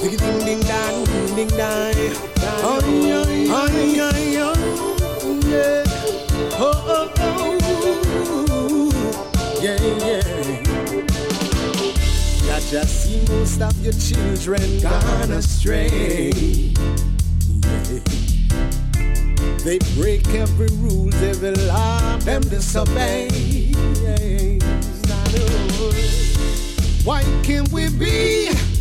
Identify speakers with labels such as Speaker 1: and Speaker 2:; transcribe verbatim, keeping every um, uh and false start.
Speaker 1: Ding ding dang, ding dang. Oh yeah, oh yeah, yeah. Oh oh oh. Yeah yeah. I just see most of your children gone astray. Yeah. They break every rule, every law, them disobey. Yeah. Why can't we be